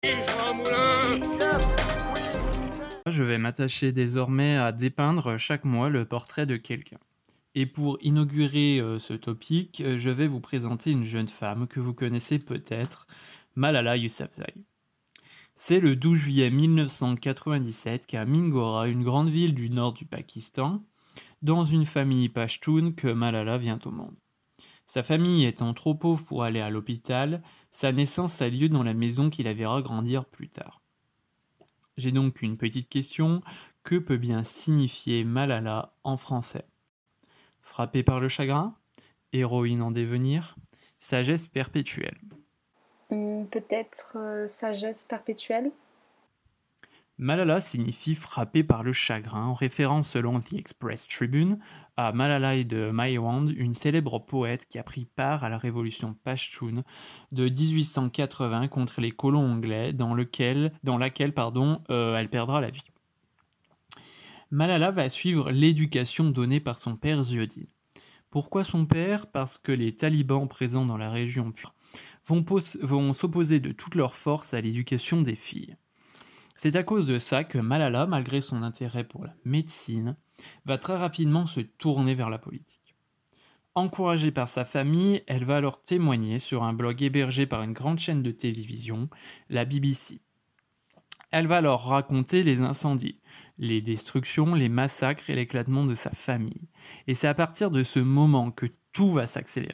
Je vais m'attacher désormais à dépeindre chaque mois le portrait de quelqu'un. Et pour inaugurer ce topic, je vais vous présenter une jeune femme que vous connaissez peut-être, Malala Yousafzai. C'est le 12 juillet 1997 qu'à Mingora, une grande ville du nord du Pakistan, dans une famille pachtoune que Malala vient au monde. Sa famille étant trop pauvre pour aller à l'hôpital, sa naissance a lieu dans la maison qui la verra grandir plus tard. J'ai donc une petite question, que peut bien signifier Malala en français? Frappée par le chagrin? Héroïne en devenir? Sagesse perpétuelle? Peut-être sagesse perpétuelle. Malala signifie frappée par le chagrin, en référence selon The Express Tribune à Malalai de Maiwand, une célèbre poète qui a pris part à la révolution pachtoune de 1880 contre les colons anglais, dans laquelle elle perdra la vie. Malala va suivre l'éducation donnée par son père Ziauddin. Pourquoi son père? Parce que les talibans présents dans la région vont s'opposer de toute leur force à l'éducation des filles. C'est à cause de ça que Malala, malgré son intérêt pour la médecine, va très rapidement se tourner vers la politique. Encouragée par sa famille, elle va alors témoigner sur un blog hébergé par une grande chaîne de télévision, la BBC. Elle va alors raconter les incendies, les destructions, les massacres et l'éclatement de sa famille. Et c'est à partir de ce moment que tout va s'accélérer.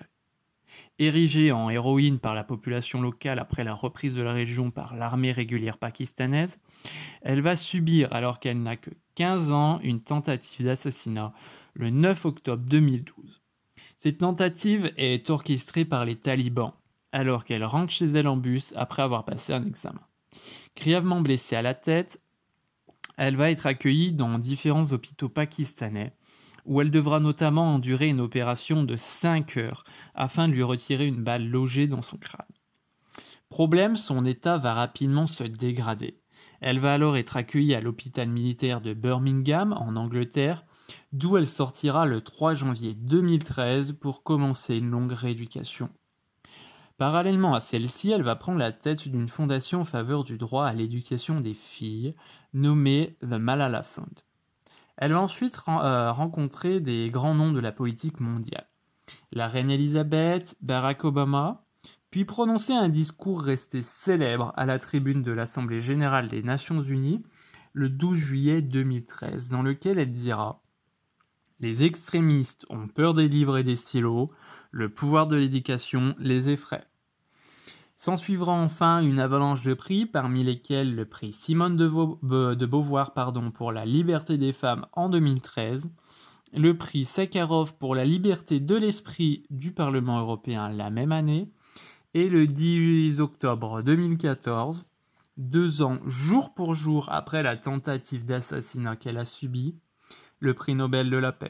Érigée en héroïne par la population locale après la reprise de la région par l'armée régulière pakistanaise, elle va subir, alors qu'elle n'a que 15 ans, une tentative d'assassinat le 9 octobre 2012. Cette tentative est orchestrée par les talibans, alors qu'elle rentre chez elle en bus après avoir passé un examen. Grièvement blessée à la tête, elle va être accueillie dans différents hôpitaux pakistanais, où elle devra notamment endurer une opération de 5 heures afin de lui retirer une balle logée dans son crâne. Problème, son état va rapidement se dégrader. Elle va alors être accueillie à l'hôpital militaire de Birmingham, en Angleterre, d'où elle sortira le 3 janvier 2013 pour commencer une longue rééducation. Parallèlement à celle-ci, elle va prendre la tête d'une fondation en faveur du droit à l'éducation des filles, nommée The Malala Fund. Elle va ensuite rencontrer des grands noms de la politique mondiale. La reine Elisabeth, Barack Obama, puis prononcer un discours resté célèbre à la tribune de l'Assemblée générale des Nations unies le 12 juillet 2013, dans lequel elle dira « Les extrémistes ont peur des livres et des stylos, le pouvoir de l'éducation les effraie ». S'ensuivra enfin une avalanche de prix, parmi lesquels le prix Simone de Beauvoir pour la liberté des femmes en 2013, le prix Sakharov pour la liberté de l'esprit du Parlement européen la même année, et le 10 octobre 2014, 2 ans jour pour jour après la tentative d'assassinat qu'elle a subie, le prix Nobel de la paix.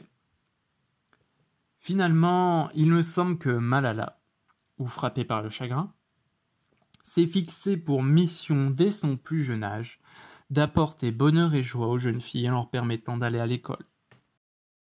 Finalement, il me semble que Malala, ou frappée par le chagrin, s'est fixé pour mission dès son plus jeune âge d'apporter bonheur et joie aux jeunes filles en leur permettant d'aller à l'école.